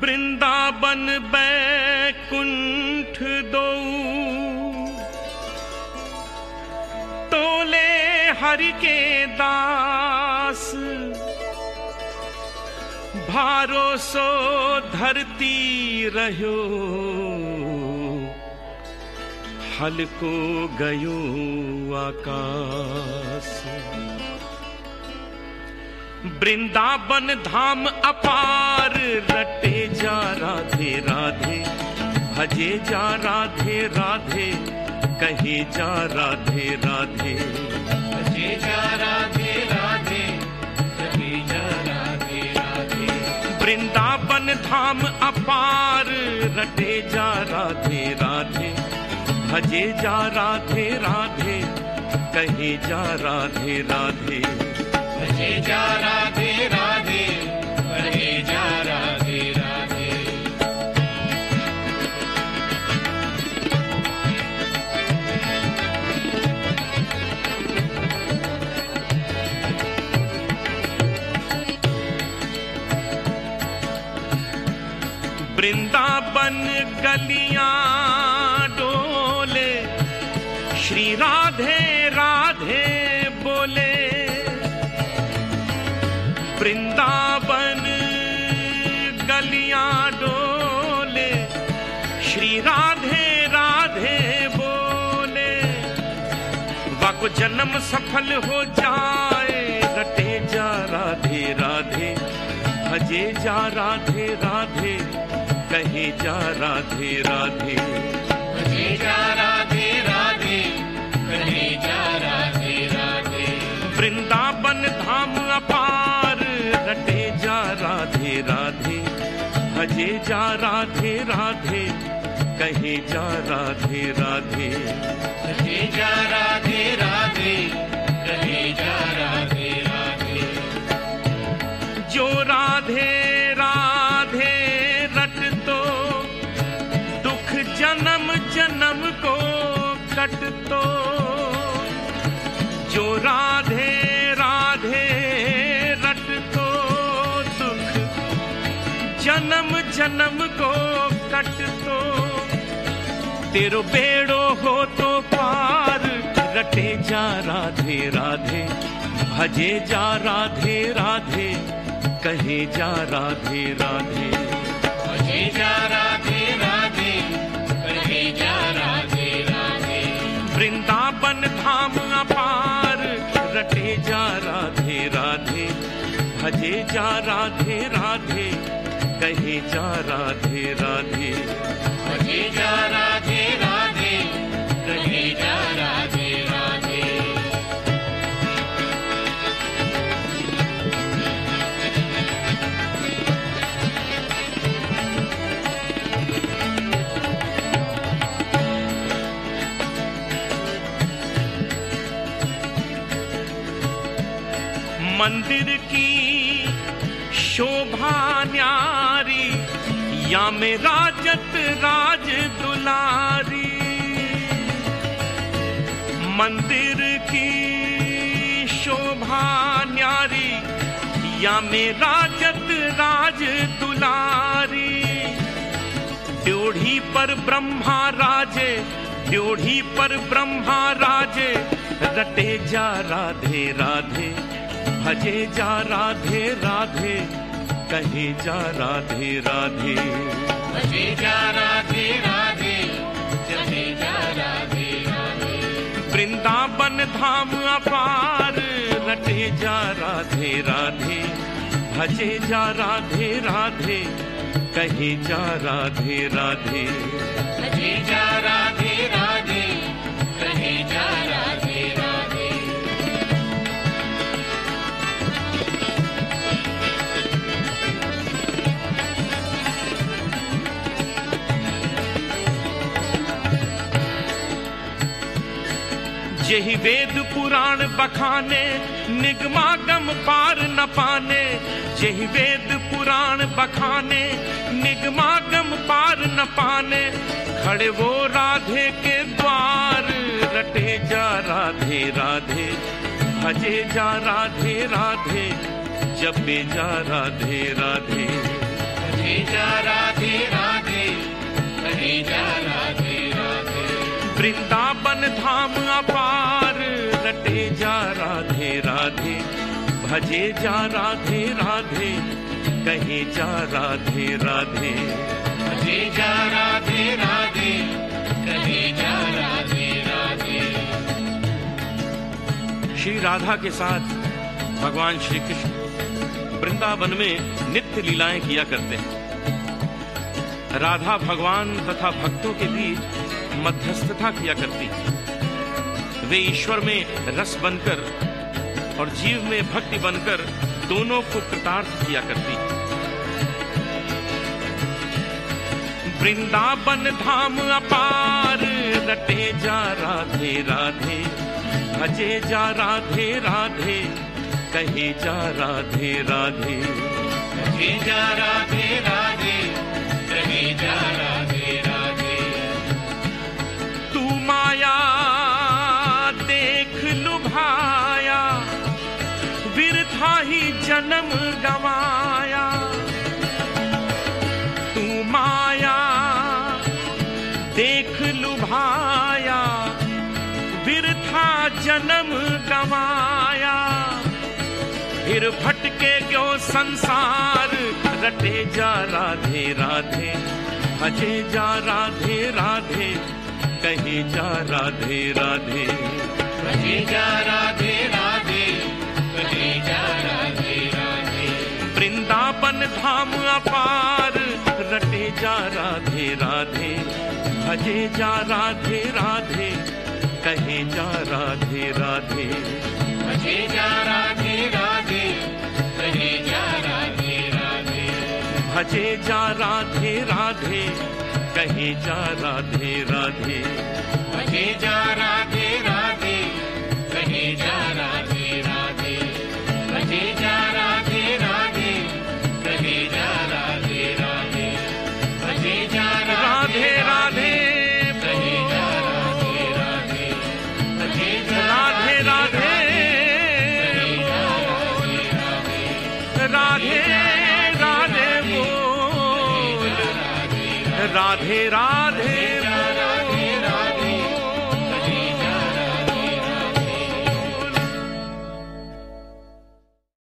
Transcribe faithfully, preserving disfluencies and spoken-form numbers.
वृंदावन बैकुंठ दो तोले हरि के दास, भारो सो धरती रह्यो हलको गयो आकाश। वृंदावन धाम अपार रटे जा राधे राधे, भजे जा राधे राधे, कहे जा राधे राधे, भजे जा राधे राधे, कहे जा राधे राधे। वृंदावन धाम अपार रटे जा राधे राधे, भजे जा राधे राधे, कहे जा राधे राधे, भजे जा राधे राधे, कहे जा राधे राधे। वृंदावन गलियां डोले, श्री राधे राधे बोले। वृंदावन गलियां डोले, श्री राधे राधे बोले। वाको जन्म सफल हो जाए, रटे जा राधे राधे, भजे जा राधे राधे, कहे जा राधे राधे, भजे जा राधे राधे, कहे जा राधे राधे। वृंदावन धाम अपार रटे जा राधे राधे, भजे जा राधे राधे, कहे जा राधे राधे, भजे जा राधे राधे, कहे जा राधे राधे। जो राधे राधे रट तो दुख जन्म जन्म को कट तो। जो राधे राधे रट तो दुख जन्म जन्म को कट तो। तेरो बेड़ो हो तो पार, रटे जा राधे राधे, भजे जा राधे राधे, कहे जा राधे राधे, भजे जा राधे राधे, कहे जा राधे राधे। वृंदावन धाम अपार रटे जा राधे राधे, भजे जा राधे राधे, कहे जा राधे राधे, भजे जा राधे राधे, कहे जा राधे राधे। मंदिर की शोभा न्यारी, या में राजत राज दुलारी। मंदिर की शोभा न्यारी, या में राजत राज दुलारी। ड्योढ़ी पर ब्रह्मा राजे, ड्योढ़ी पर ब्रह्मा राजे, रटे जा राधे राधे, भजे जा राधे राधे, कहे जा राधे राधे, भजे जा राधे राधे, कहे जा राधे राधे। वृंदावन धाम अपार रटे जा राधे राधे, भजे जा राधे राधे, कहे जा राधे राधे, भजे जा राधे राधे, कहे जा राधे राधे। यही वेद पुराण बखाने, निगमागम पार न पाने। यही वेद पुराण बखाने, निगमागम पार न पाने। खड़े वो राधे के द्वार, रटे जा राधे राधे, भजे जा राधे राधे, जपे जा राधे राधे, कहे जा राधे राधे, कहे जा राधे राधे। वृंदावन धाम अपार रटे जा राधे राधे, भजे जा राधे राधे, कहे जा राधे राधे। भजे जा राधे राधे, कहे जा राधे राधे। श्री राधा के साथ भगवान श्री कृष्ण वृंदावन में नित्य लीलाएं किया करते हैं। राधा भगवान तथा भक्तों के बीच मध्यस्थता किया करती। वे ईश्वर में रस बनकर और जीव में भक्ति बनकर दोनों को कृतार्थ किया करती। वृंदावन धाम अपार रटे जा राधे राधे, भजे जा राधे राधे, कहे जा राधे राधे। कहे जा राधे राधे, कहे जा राधे राधे। तू माया देख लुभाया, बिरथा ही जन्म गवाया। तू माया देख लुभाया, बिरथा जन्म गवाया। फिर भटके गयो संसार रटे जा राधे राधे, भजे जा राधे राधे, कहे जा राधे राधे। भजे जा राधे राधे, कहे जा राधे राधे। वृंदावन धाम अपार रटे जा राधे राधे, भजे जा राधे राधे, कहे जा राधे राधे। भजे जा राधे राधे, कहे जा राधे राधे। भजे जा राधे राधे, कहे जा राधे राधे। भजे जा राधे राधे, कहे जा राधे राधे। भजे जा राधे राधे, कहे जा राधे राधे। भजे जा राधे राधे, कहे जा राधे राधे। भजे जा राधे राधे, राधे राधे बोल, राधे राधे